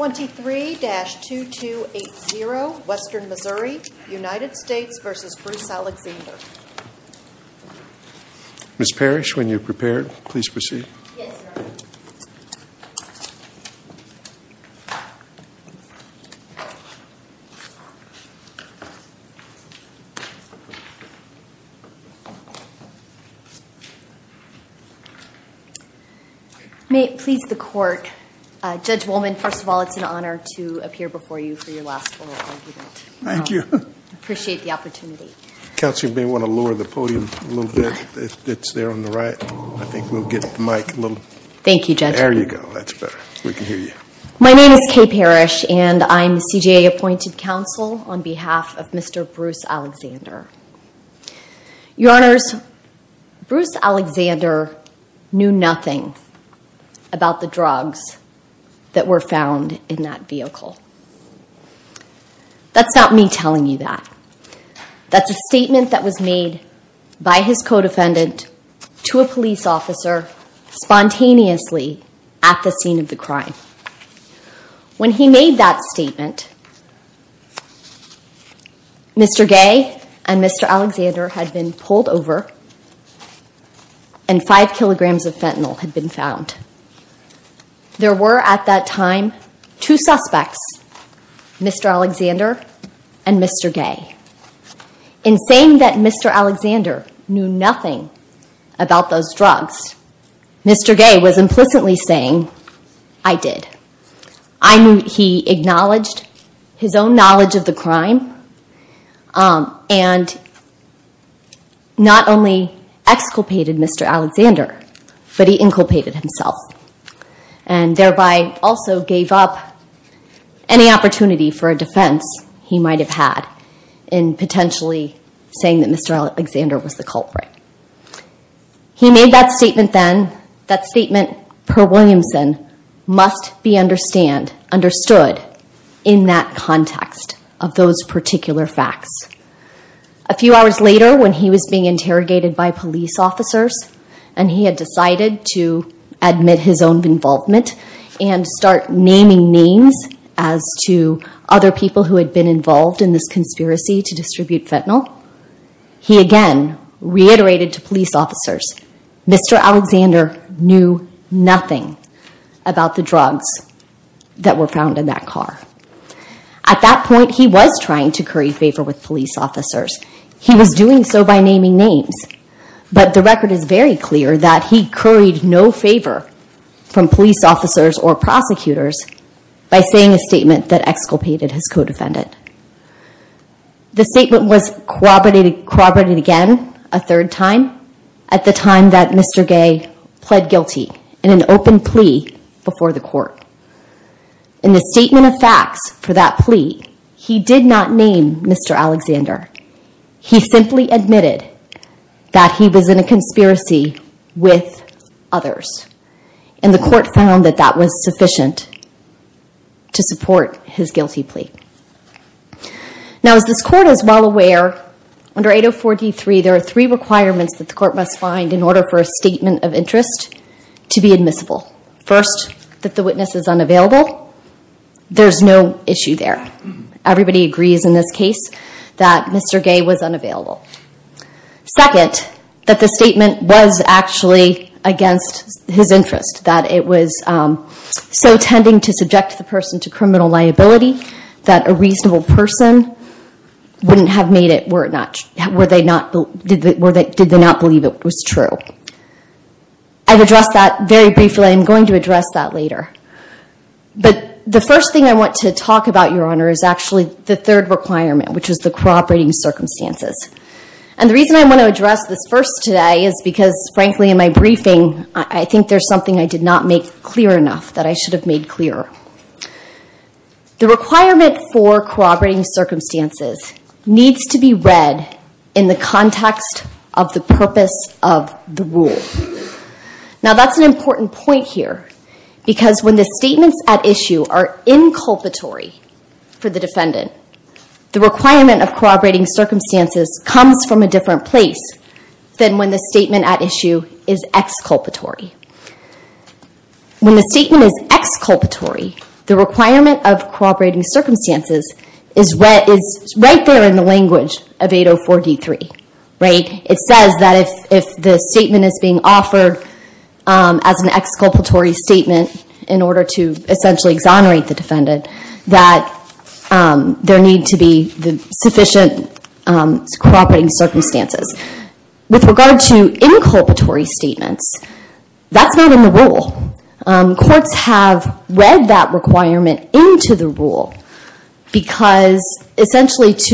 23-2280, Western Missouri, United States v. Bruce Alexander. Ms. Parrish, when you're prepared, please proceed. Yes, sir. May it please the Court, Judge Woolman, first of all, it's an honor to appear before you for your last oral argument. Thank you. Appreciate the opportunity. Counsel, you may want to lower the podium a little bit. It's there on the right. I think we'll get the mic a little. Thank you, Judge. There you go. That's better. We can hear you. My name is Kay Parrish, and I'm CJA-appointed counsel on behalf of Mr. Bruce Alexander. Your Honors, Bruce Alexander knew nothing about the drugs that were found in that vehicle. That's not me telling you that. That's a statement that was made by his co-defendant to a police officer spontaneously at the scene of the crime. When he made that statement, Mr. Gay and Mr. Alexander had been pulled over and 5 kilograms of fentanyl had been found. There were, at that time, 2 suspects, Mr. Alexander and Mr. Gay. In saying that Mr. Alexander knew nothing about those drugs, Mr. Gay was implicitly saying, I did. I knew. He acknowledged his own knowledge of the crime and not only exculpated Mr. Alexander, but he inculpated himself, and thereby also gave up any opportunity for a defense he might have had in potentially saying that Mr. Alexander was the culprit. He made that statement then. That statement, per Williamson, must be understood in that context of those particular facts. A few hours later, when he was being interrogated by police officers and he had decided to admit his own involvement and start naming names as to other people who had been involved in this conspiracy to distribute fentanyl, he again reiterated to police officers, Mr. Alexander knew nothing about the drugs that were found in that car. At that point, he was trying to curry favor with police officers. He was doing so by naming names. But the record is very clear that he curried no favor from police officers or prosecutors by saying a statement that exculpated his co-defendant. The statement was corroborated again a third time at the time that Mr. Gay pled guilty in an open plea before the court. In the statement of facts for that plea, he did not name Mr. Alexander. He simply admitted that he was in a conspiracy with others. And the court found that that was sufficient to support his guilty plea. Now, as this court is well aware, under 804D3, there are 3 requirements that the court must find in order for a statement of interest to be admissible. First, that the witness is unavailable. There's no issue there. Everybody agrees in this case that Mr. Gay was unavailable. Second, that the statement was actually against his interest, that it was so tending to subject the person to criminal liability that a reasonable person wouldn't have made it did they not believe it was true. I've addressed that very briefly. I'm going to address that later. But the first thing I want to talk about, Your Honor, is actually the third requirement, which is the corroborating circumstances. And the reason I want to address this first today is because, frankly, in my briefing, I think there's something I did not make clear enough that I should have made clearer. The requirement for corroborating circumstances needs to be read in the context of the purpose of the rule. Now, that's an important point here, because when the statements at issue are inculpatory for the defendant, the requirement of corroborating circumstances comes from a different place than when the statement at issue is exculpatory. When the statement is exculpatory, the requirement of corroborating circumstances is right there in the language of 804D3, right? It says that if the statement is being offered as an exculpatory statement in order to essentially exonerate the defendant, that there need to be the sufficient corroborating circumstances. With regard to inculpatory statements, that's not in the rule. Courts have read that requirement into the rule because essentially to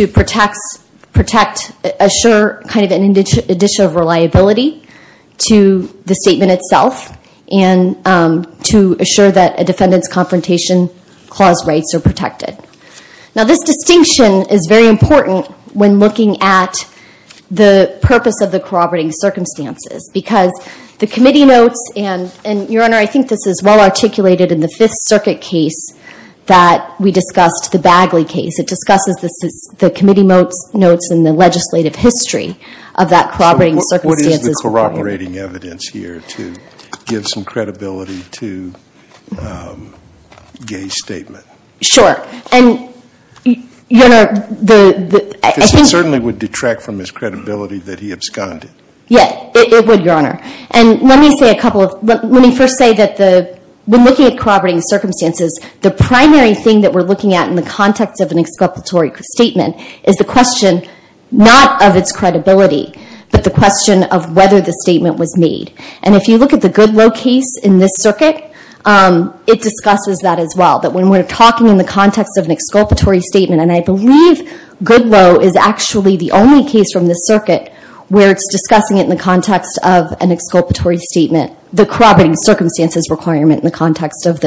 assure kind of an addition of reliability to the statement itself and to assure that a defendant's confrontation clause rights are protected. Now, this distinction is very important when looking at the purpose of the corroborating circumstances, because the committee notes, and Your Honor, I think this is well articulated in the Fifth Circuit case that we discussed, the Bagley case. It discusses the committee notes in the legislative history of that corroborating circumstances. What is the corroborating evidence here to give some credibility to Gay's statement? Sure. And, Your Honor, I think it certainly would detract from his credibility that he absconded. Yeah, it would, Your Honor. And let me first say that when looking at corroborating circumstances, the primary thing that we're looking at in the context of an exculpatory statement is the question not of its credibility, but the question of whether the statement was made. And if you look at the Goodloe case in this circuit, it discusses that as well, that when we're talking in the context of an exculpatory statement, and I believe Goodloe is actually the only case from this circuit where it's discussing it in the context of an exculpatory statement, the corroborating circumstances requirement in the context of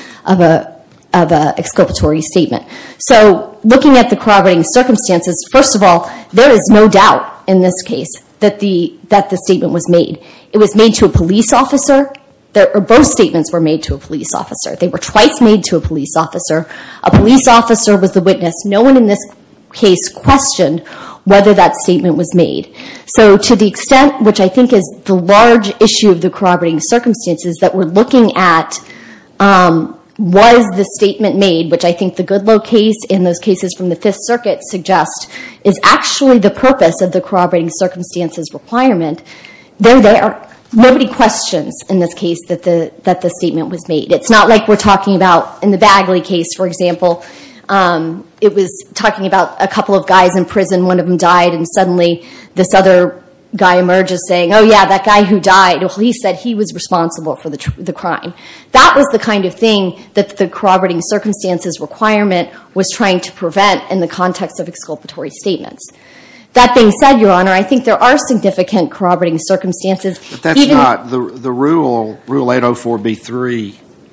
a exculpatory statement. So looking at the corroborating circumstances, first of all, there is no doubt in this case that the statement was made. It was made to a police officer. Both statements were made to a police officer. They were twice made to a police officer. A police officer was the witness. No one in this case questioned whether that statement was made. So to the extent, which I think is the large issue of the corroborating circumstances that we're looking at, was the statement made, which I think the Goodloe case and those cases from the Fifth Circuit suggest is actually the purpose of the corroborating circumstances requirement. They're there. Nobody questions in this case that the statement was made. It's not like we're talking about in the Bagley case, for example. It was talking about a couple of guys in prison. One of them died, and suddenly this other guy emerges saying, oh, yeah, that guy who died, well, he said he was responsible for the crime. That was the kind of thing that the corroborating circumstances requirement was trying to prevent in the context of exculpatory statements. That being said, Your Honor, I think there are significant corroborating circumstances. But that's not the rule. Rule 804B3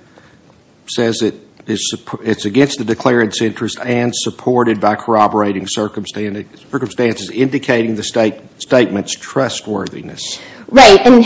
says it's against the declarant's interest and supported by corroborating circumstances indicating the statement's trustworthiness. Right, and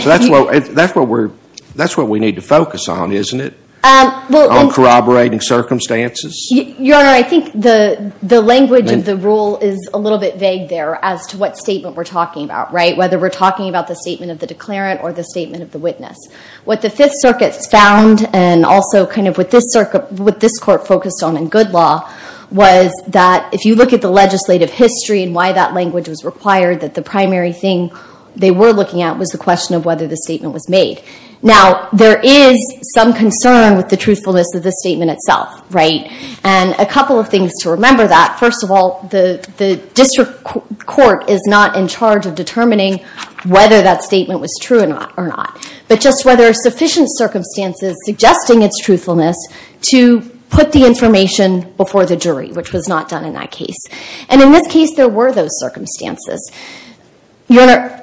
so that's what we need to focus on, isn't it? On corroborating circumstances. Your Honor, I think the language of the rule is a little bit vague there as to what statement we're talking about, right? Whether we're talking about the statement of the declarant or the statement of the witness. What the Fifth Circuit found, and also kind of what this court focused on in good law, was that if you look at the legislative history and why that language was required, that the primary thing they were looking at was the question of whether the statement was made. Now, there is some concern with the truthfulness of the statement itself, right? And a couple of things to remember that. First of all, the district court is not in charge of determining whether that statement was true or not, but just whether sufficient circumstances suggesting its truthfulness to put the information before the jury, which was not done in that case. And in this case, there were those circumstances. Your Honor,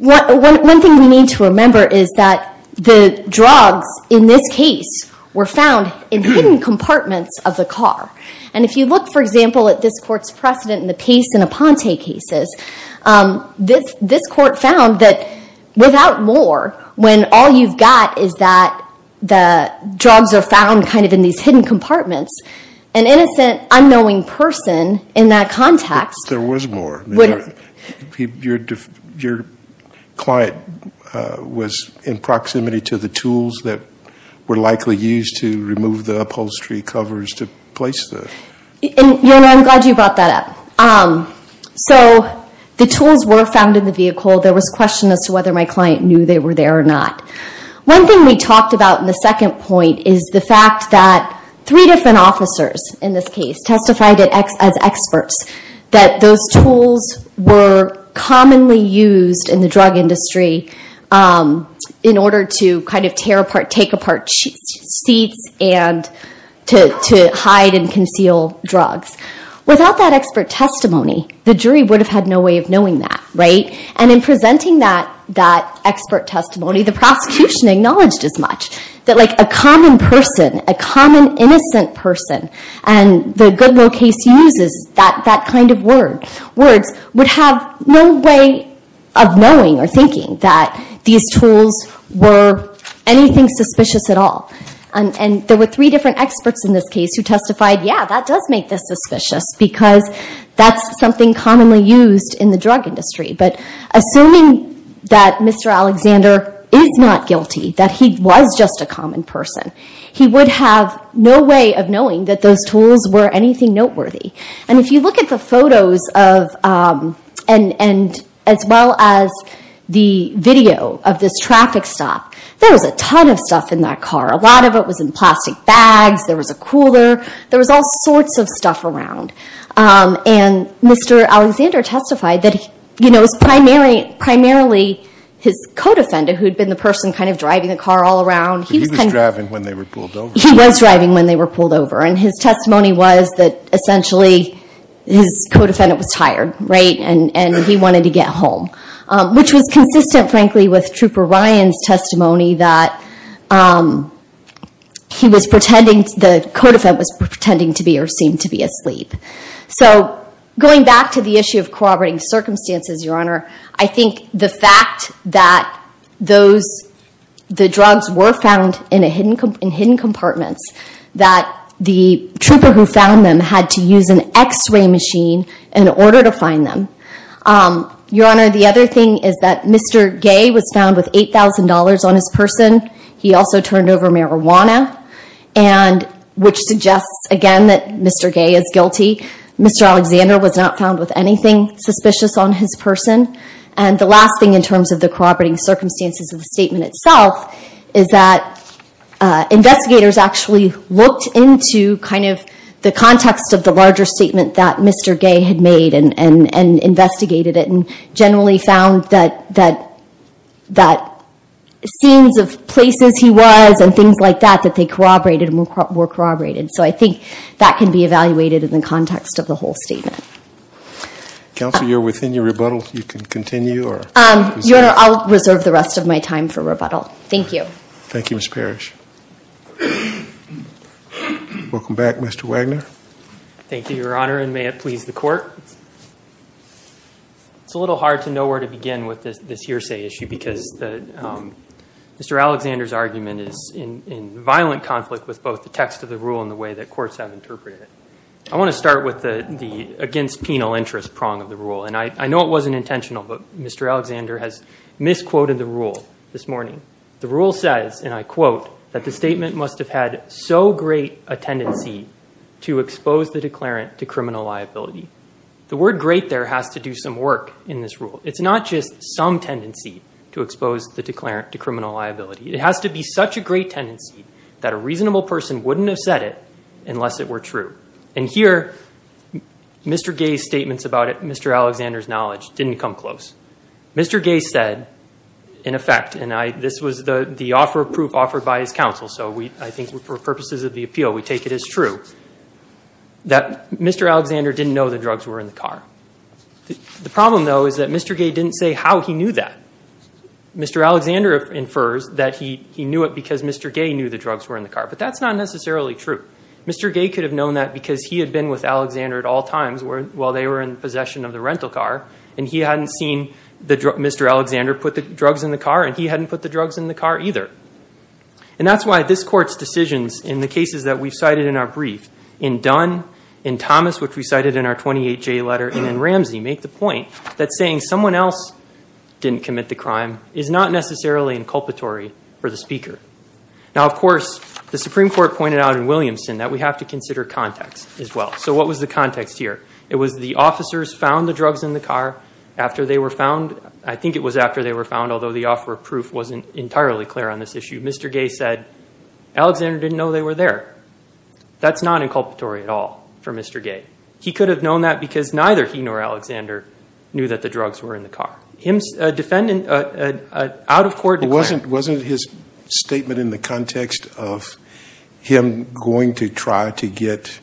one thing we need to remember is that the drugs in this case were found in hidden compartments of the car. And if you look, for example, at this court's precedent in the Pace and Aponte cases, this court found that without more, when all you've got is that the drugs are found kind of in these hidden compartments, an innocent, unknowing person in that context... There was more. Your client was in proximity to the tools that were likely used to remove the upholstery covers to place the... And, Your Honor, I'm glad you brought that up. So the tools were found in the vehicle. There was question as to whether my client knew they were there or not. One thing we talked about in the second point is the fact that 3 different officers in this case testified as experts that those tools were commonly used in the drug industry in order to kind of take apart seats and to hide and conceal drugs. Without that expert testimony, the jury would have had no way of knowing that, right? And in presenting that expert testimony, the prosecution acknowledged as much, that like a common person, a common innocent person, and the Goodloe case uses that kind of words, would have no way of knowing or thinking that these tools were anything suspicious at all. And there were 3 different experts in this case who testified, yeah, that does make this suspicious because that's something commonly used in the drug industry. But assuming that Mr. Alexander is not guilty, that he was just a common person, he would have no way of knowing that those tools were anything noteworthy. And if you look at the photos of, and as well as the video of this traffic stop, there was a ton of stuff in that car. A lot of it was in plastic bags. There was a cooler. There was all sorts of stuff around. And Mr. Alexander testified that it was primarily his co-defendant who'd been the person kind of driving the car all around. He was driving when they were pulled over. He was driving when they were pulled over. And his testimony was that essentially his co-defendant was tired, right? And he wanted to get home. Which was consistent, frankly, with Trooper Ryan's testimony that he was the co-defendant was pretending to be or seemed to be asleep. So going back to the issue of corroborating circumstances, Your Honor, I think the fact that the drugs were found in hidden compartments, that the trooper who found them had to use an X-ray machine in order to find them. Your Honor, the other thing is that Mr. Gay was found with $8,000 on his person. He also turned over marijuana, which suggests, again, that Mr. Gay is guilty. Mr. Alexander was not found with anything suspicious on his person. And the last thing in terms of the corroborating circumstances of the statement itself is that investigators actually looked into kind of the context of the larger statement that Mr. Gay had made and investigated it and generally found that scenes of places he was and things like that they corroborated and were corroborated. So I think that can be evaluated in the context of the whole statement. Counsel, you're within your rebuttal. You can continue. Your Honor, I'll reserve the rest of my time for rebuttal. Thank you. Thank you, Ms. Parrish. Welcome back, Mr. Wagner. Thank you, Your Honor, and may it please the Court. It's a little hard to know where to begin with this hearsay issue because Mr. Alexander's argument is in violent conflict with both the text of the rule and the way that courts have interpreted it. I want to start with the against penal interest prong of the rule, and I know it wasn't intentional, but Mr. Alexander has misquoted the rule this morning. The rule says, and I quote, that the statement must have had so great a tendency to expose the declarant to criminal liability. The word great there has to do some work in this rule. It's not just some tendency to expose the declarant to criminal liability. It has to be such a great tendency that a reasonable person wouldn't have said it unless it were true. And here, Mr. Gay's statements about it, Mr. Alexander's knowledge, didn't come close. Mr. Gay said, in effect, and this was the offer of proof offered by his counsel, so I think for purposes of the appeal, we take it as true, that Mr. Alexander didn't know the drugs were in the car. The problem, though, is that Mr. Gay didn't say how he knew that. Mr. Alexander infers that he knew it because Mr. Gay knew the drugs were in the car, but that's not necessarily true. Mr. Gay could have known that because he had been with Alexander at all times while they were in possession of the rental car, and he hadn't seen Mr. Alexander put the drugs in the car, and he hadn't put the drugs in the car either. And that's why this Court's decisions in the cases that we've cited in our brief, in Dunn, in Thomas, which we cited in our 28J letter, and in Ramsey, make the point that saying someone else didn't commit the crime is not necessarily inculpatory for the speaker. Now, of course, the Supreme Court pointed out in Williamson that we have to consider context as well. So what was the context here? It was the officers found the drugs in the car after they were found. I think it was after they were found, although the offer of proof wasn't entirely clear on this issue. Mr. Gay said, Alexander didn't know they were there. That's not inculpatory at all for Mr. Gay. He could have known that because neither he nor Alexander knew that the drugs were in the car. A defendant, out-of-court declarant. Wasn't his statement in the context of him going to try to get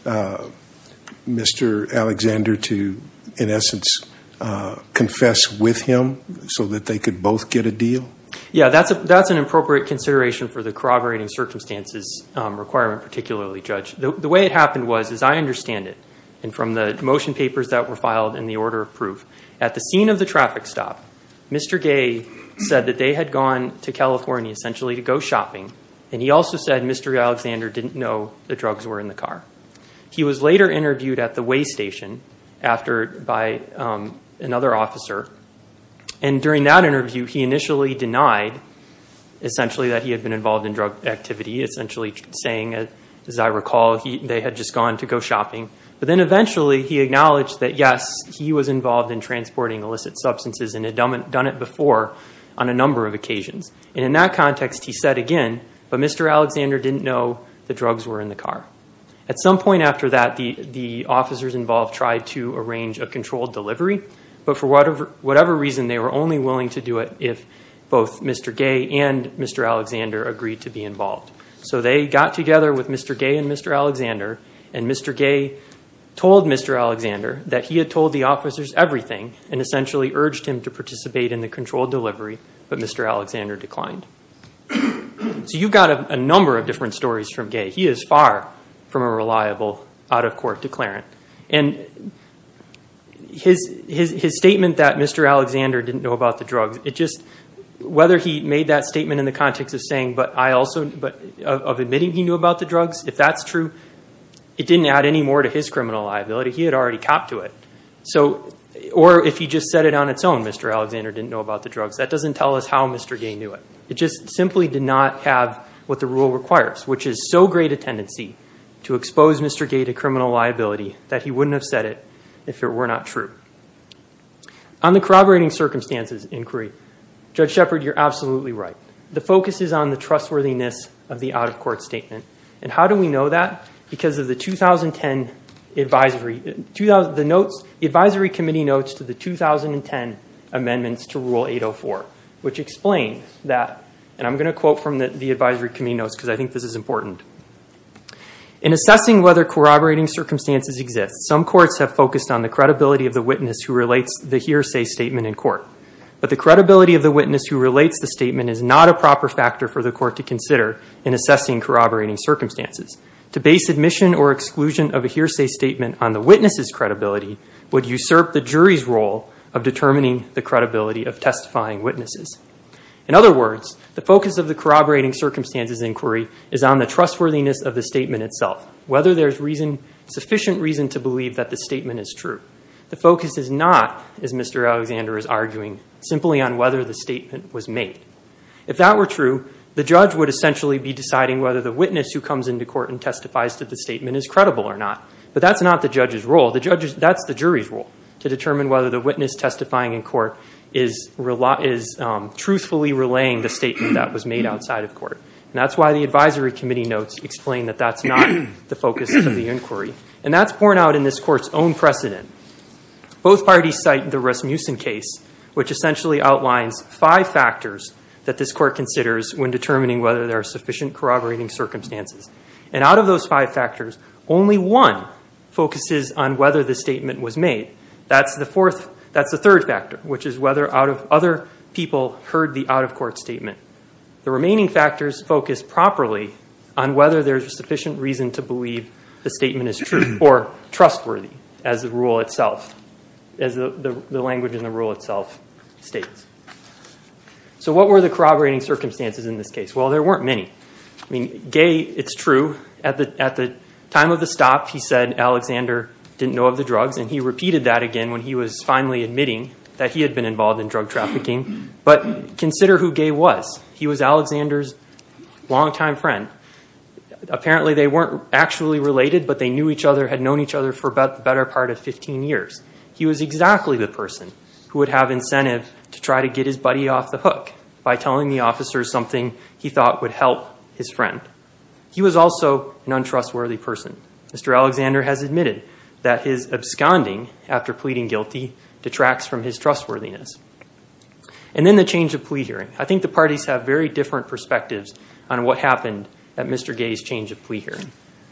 Mr. Alexander to, in essence, confess with him so that they could both get a deal? Yeah, that's an appropriate consideration for the corroborating circumstances requirement, particularly, Judge. The way it happened was, as I understand it, and from the motion papers that were filed in the order of proof, at the scene of the traffic stop, Mr. Gay said that they had gone to California essentially to go shopping, and he also said Mr. Alexander didn't know the drugs were in the car. He was later interviewed at the weigh station by another officer, and during that interview, he initially denied, essentially, that he had been involved in drug activity, essentially saying, as I recall, they had just gone to go shopping. But then eventually, he acknowledged that, yes, he was involved in transporting illicit substances and had done it before on a number of occasions. And in that context, he said again, but Mr. Alexander didn't know the drugs were in the car. At some point after that, the officers involved tried to arrange a controlled delivery, but for whatever reason, they were only willing to do it if both Mr. Gay and Mr. Alexander agreed to be involved. So they got together with Mr. Gay and Mr. Alexander, and Mr. Gay told Mr. Alexander that he had told the officers everything and essentially urged him to participate in the controlled delivery, but Mr. Alexander declined. So you've got a number of different stories from Gay. He is far from a reliable out-of-court declarant. And his statement that Mr. Alexander didn't know about the drugs, whether he made that statement in the context of saying, of admitting he knew about the drugs, if that's true, it didn't add any more to his criminal liability. He had already copped to it. Or if he just said it on its own, Mr. Alexander didn't know about the drugs, that doesn't tell us how Mr. Gay knew it. It just simply did not have what the rule requires, which is so great a tendency to expose Mr. Gay to criminal liability that he wouldn't have said it if it were not true. On the corroborating circumstances inquiry, Judge Shepard, you're absolutely right. The focus is on the trustworthiness of the out-of-court statement. And how do we know that? Because of the 2010 advisory, the advisory committee notes to the 2010 amendments to Rule 804, which explain that, and I'm going to quote from the advisory committee notes because I think this is important. In assessing whether corroborating circumstances exist, some courts have focused on the credibility of the witness who relates the hearsay statement in court. But the credibility of the witness who relates the statement is not a proper factor for the court to consider in assessing corroborating circumstances. To base admission or exclusion of a hearsay statement on the witness's credibility would usurp the jury's role of determining the credibility of testifying witnesses. In other words, the focus of the corroborating circumstances inquiry is on the trustworthiness of the statement itself, whether there's sufficient reason to believe that the statement is true. The focus is not, as Mr. Alexander is arguing, simply on whether the statement was made. If that were true, the judge would essentially be deciding whether the witness who comes into court and testifies to the statement is credible or not. But that's not the judge's role. That's the jury's role, to determine whether the witness testifying in court is truthfully relaying the statement that was made outside of court. And that's why the advisory committee notes explain that that's not the focus of the inquiry. And that's borne out in this court's own precedent. Both parties cite the Rasmussen case, which essentially outlines 5 factors that this court considers when determining whether there are sufficient corroborating circumstances. And out of those 5 factors, only one focuses on whether the statement was made. That's the third factor, which is whether other people heard the out-of-court statement. The remaining factors focus properly on whether there's sufficient reason to believe the statement is true or trustworthy, as the rule itself, as the language in the rule itself states. So what were the corroborating circumstances in this case? Well, there weren't many. I mean, Gay, it's true, at the time of the stop, he said Alexander didn't know of the drugs, and he repeated that again when he was finally admitting that he had been involved in drug trafficking. But consider who Gay was. He was Alexander's longtime friend. Apparently they weren't actually related, but they knew each other, had known each other for about the better part of 15 years. He was exactly the person who would have incentive to try to get his buddy off the hook by telling the officers something he thought would help his friend. He was also an untrustworthy person. Mr. Alexander has admitted that his absconding after pleading guilty detracts from his trustworthiness. And then the change of plea hearing. I think the parties have very different perspectives on what happened at Mr. Gay's change of plea hearing.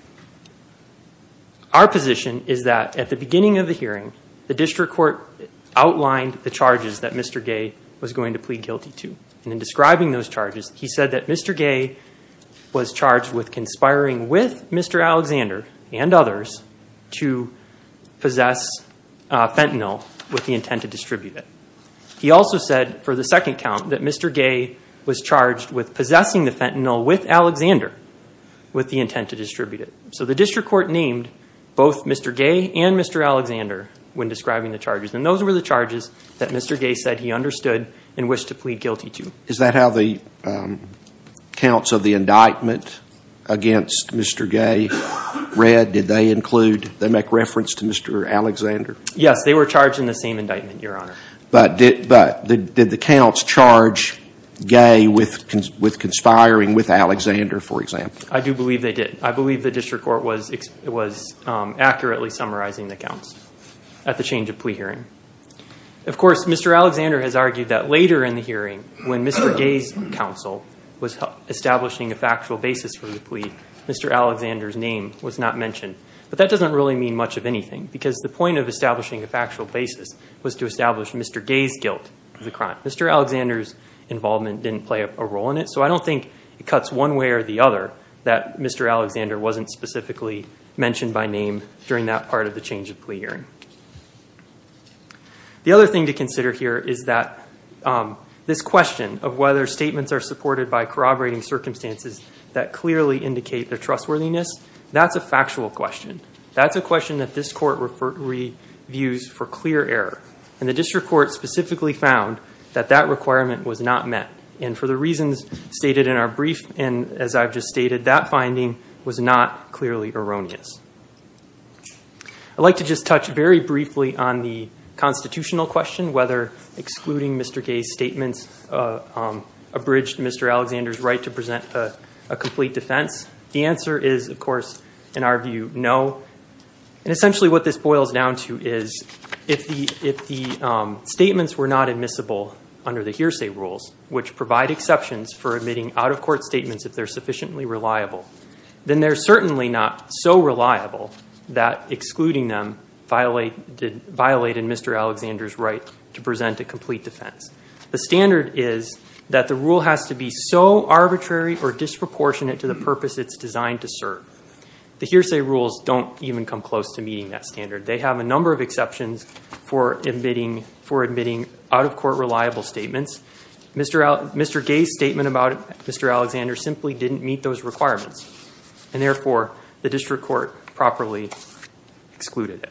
Our position is that at the beginning of the hearing, the district court outlined the charges that Mr. Gay was going to plead guilty to. And in describing those charges, he said that Mr. Gay was charged with conspiring with Mr. Alexander and others to possess fentanyl with the intent to distribute it. He also said, for the second count, that Mr. Gay was charged with possessing the fentanyl with Alexander with the intent to distribute it. So the district court named both Mr. Gay and Mr. Alexander when describing the charges. And those were the charges that Mr. Gay said he understood and wished to plead guilty to. Is that how the counts of the indictment against Mr. Gay read? Did they make reference to Mr. Alexander? Yes, they were charged in the same indictment, Your Honor. But did the counts charge Gay with conspiring with Alexander, for example? I do believe they did. I believe the district court was accurately summarizing the counts at the change of plea hearing. Of course, Mr. Alexander has argued that later in the hearing, when Mr. Gay's counsel was establishing a factual basis for the plea, Mr. Alexander's name was not mentioned. But that doesn't really mean much of anything, because the point of establishing a factual basis was to establish Mr. Gay's guilt of the crime. Mr. Alexander's involvement didn't play a role in it, so I don't think it cuts one way or the other that Mr. Alexander wasn't specifically mentioned by name during that part of the change of plea hearing. The other thing to consider here is that this question of whether statements are supported by corroborating circumstances that clearly indicate their trustworthiness, that's a factual question. That's a question that this court reviews for clear error. And the district court specifically found that that requirement was not met. And for the reasons stated in our brief, and as I've just stated, that finding was not clearly erroneous. I'd like to just touch very briefly on the constitutional question, whether excluding Mr. Gay's statements abridged Mr. Alexander's right to present a complete defense. The answer is, of course, in our view, no. And essentially what this boils down to is if the statements were not admissible under the hearsay rules, which provide exceptions for admitting out-of-court statements if they're sufficiently reliable, then they're certainly not so reliable that excluding them violated Mr. Alexander's right to present a complete defense. The standard is that the rule has to be so arbitrary or disproportionate to the purpose it's designed to serve. The hearsay rules don't even come close to meeting that standard. They have a number of exceptions for admitting out-of-court reliable statements. Mr. Gay's statement about Mr. Alexander simply didn't meet those requirements, and therefore the district court properly excluded it.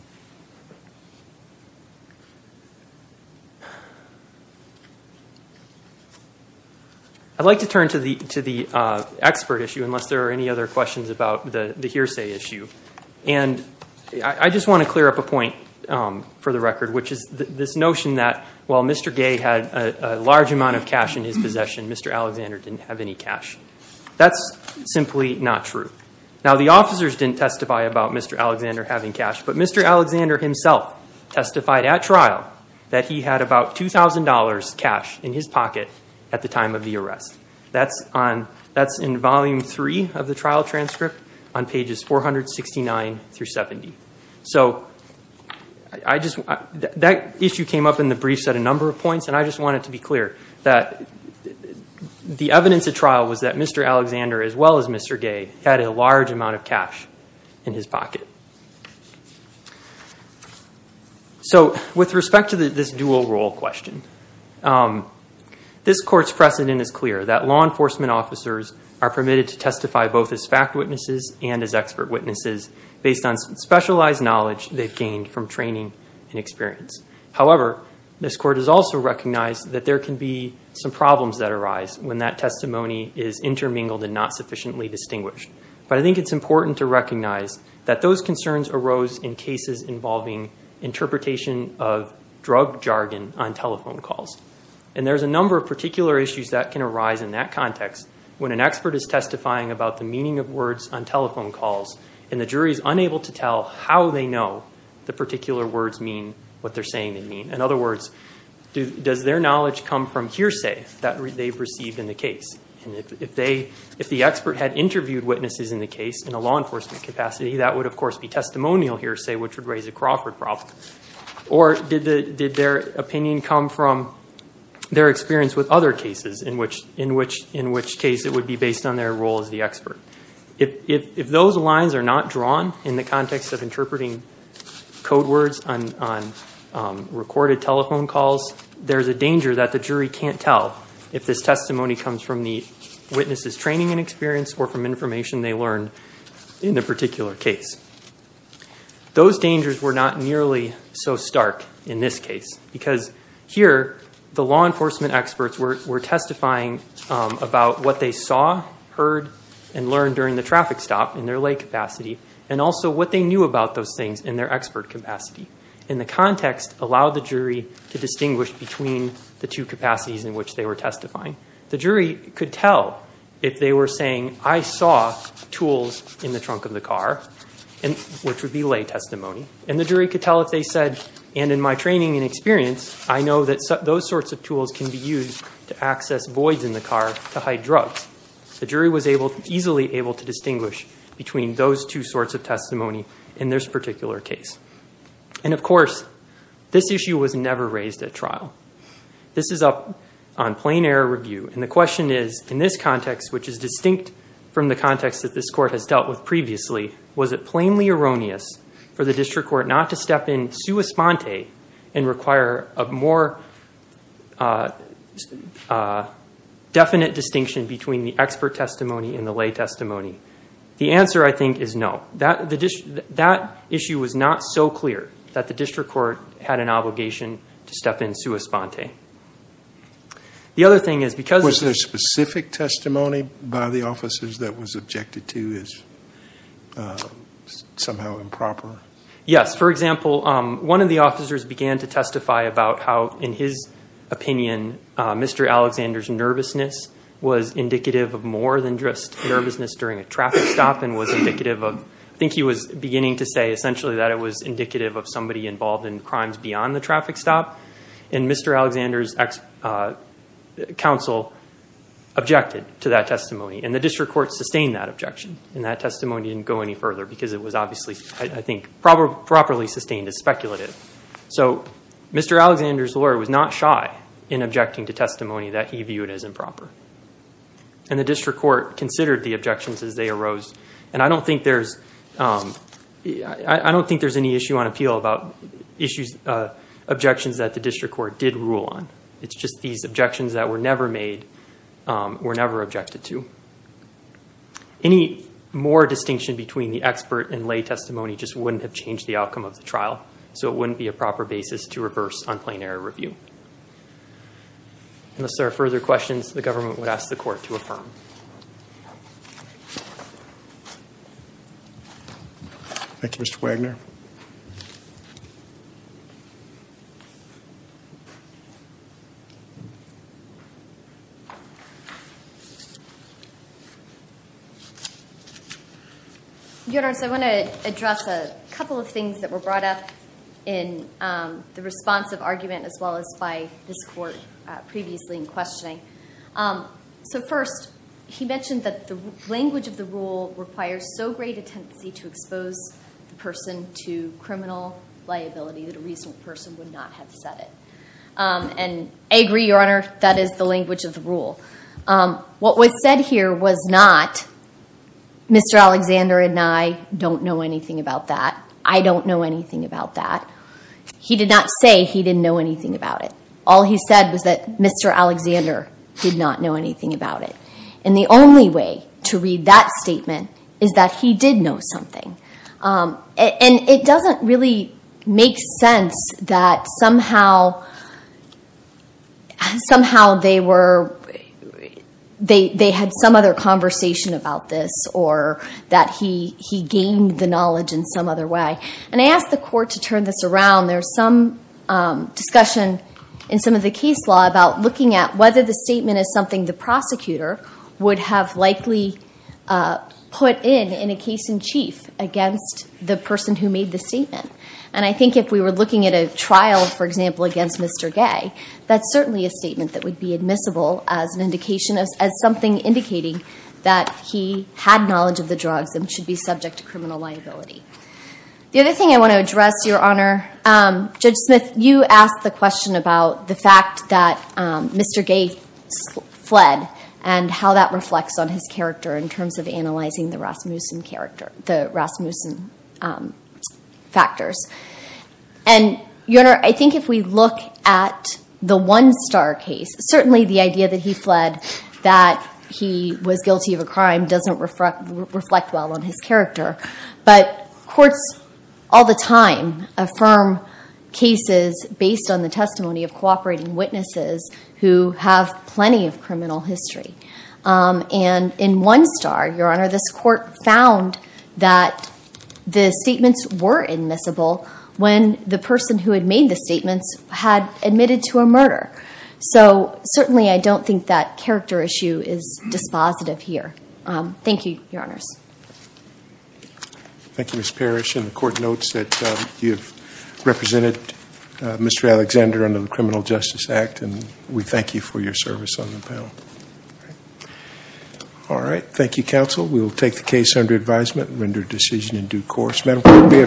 I'd like to turn to the expert issue, unless there are any other questions about the hearsay issue. And I just want to clear up a point for the record, which is this notion that while Mr. Gay had a large amount of cash in his possession, Mr. Alexander didn't have any cash. That's simply not true. Now, the officers didn't testify about Mr. Alexander having cash, but Mr. Alexander himself testified at trial that he had about $2,000 cash in his pocket at the time of the arrest. That's in volume 3 of the trial transcript on pages 469 through 70. So that issue came up in the briefs at a number of points, and I just want it to be clear that the evidence at trial was that Mr. Alexander, as well as Mr. Gay, had a large amount of cash in his pocket. So with respect to this dual role question, this court's precedent is clear that law enforcement officers are permitted to testify both as fact witnesses and as expert witnesses based on specialized knowledge they've gained from training and experience. However, this court has also recognized that there can be some problems that arise when that testimony is intermingled and not sufficiently distinguished. But I think it's important to recognize that those concerns arose in cases involving interpretation of drug jargon on telephone calls. And there's a number of particular issues that can arise in that context when an expert is testifying about the meaning of words on telephone calls and the jury is unable to tell how they know the particular words mean what they're saying they mean. In other words, does their knowledge come from hearsay that they've received in the case? And if the expert had interviewed witnesses in the case in a law enforcement capacity, that would, of course, be testimonial hearsay, which would raise a Crawford problem. Or did their opinion come from their experience with other cases, in which case it would be based on their role as the expert? If those lines are not drawn in the context of interpreting code words on recorded telephone calls, there's a danger that the jury can't tell if this testimony comes from the witness's training and experience or from information they learned in the particular case. Those dangers were not nearly so stark in this case, because here the law enforcement experts were testifying about what they saw, heard, and learned during the traffic stop in their lay capacity, and also what they knew about those things in their expert capacity. And the context allowed the jury to distinguish between the two capacities in which they were testifying. The jury could tell if they were saying, I saw tools in the trunk of the car, which would be lay testimony. And the jury could tell if they said, and in my training and experience, I know that those sorts of tools can be used to access voids in the car to hide drugs. The jury was easily able to distinguish between those two sorts of testimony in this particular case. And of course, this issue was never raised at trial. This is up on plain error review. And the question is, in this context, which is distinct from the context that this court has dealt with previously, was it plainly erroneous for the district court not to step in sua sponte and require a more definite distinction between the expert testimony and the lay testimony? The answer, I think, is no. That issue was not so clear that the district court had an obligation to step in sua sponte. The other thing is because... Was there specific testimony by the officers that was objected to as somehow improper? Yes. For example, one of the officers began to testify about how, in his opinion, Mr. Alexander's nervousness was indicative of more than just nervousness during a traffic stop, and was indicative of, I think he was beginning to say essentially that it was indicative of somebody involved in crimes beyond the traffic stop. And Mr. Alexander's counsel objected to that testimony, and the district court sustained that objection, and that testimony didn't go any further because it was obviously, I think, properly sustained as speculative. So Mr. Alexander's lawyer was not shy in objecting to testimony that he viewed as improper. And the district court considered the objections as they arose. And I don't think there's any issue on appeal about objections that the district court did rule on. It's just these objections that were never made, were never objected to. Any more distinction between the expert and lay testimony just wouldn't have changed the outcome of the trial, so it wouldn't be a proper basis to reverse on plain error review. Unless there are further questions, the government would ask the court to affirm. Thank you, Mr. Wagner. Your Honor, so I want to address a couple of things that were brought up in the responsive argument as well as by this court previously in questioning. So first, he mentioned that the language of the rule requires so great a tendency to expose the person to criminal liability that a reasonable person would not have said it. And I agree, Your Honor, that is the language of the rule. What was said here was not, Mr. Alexander and I don't know anything about that. I don't know anything about that. He did not say he didn't know anything about it. All he said was that Mr. Alexander did not know anything about it. And the only way to read that statement is that he did know something. And it doesn't really make sense that somehow somehow they had some other conversation about this, or that he gained the knowledge in some other way. And I asked the court to turn this around. There's some discussion in some of the case law about looking at whether the statement is something the prosecutor would have likely put in a case in chief against the person who made the statement. And I think if we were looking at a trial, for example, against Mr. Gay, that's certainly a statement that would be admissible as an indication, as something indicating that he had knowledge of the drugs and should be subject to criminal liability. The other thing I want to address, Your Honor, Judge Smith, you asked the question about the fact that Mr. Gay fled and how that reflects on his character in terms of analyzing the Rasmussen character, the Rasmussen factors. And, Your Honor, I think if we look at the One Star case, certainly the idea that he fled, that he was guilty of a crime, doesn't reflect well on his character. But courts all the time affirm cases based on the testimony of cooperating witnesses who have plenty of criminal history. And in One Star, Your Honor, this court found that the statements were admissible when the person who had made the statements had admitted to a murder. So certainly I don't think that character issue is dispositive here. Thank you, Your Honors. Thank you, Ms. Parrish. And the court notes that you have represented Mr. Alexander under the Criminal Justice Act, and we thank you for your service on the panel. All right. Thank you, counsel. We will take the case under advisement and render a decision in due course. Madam Clerk, we have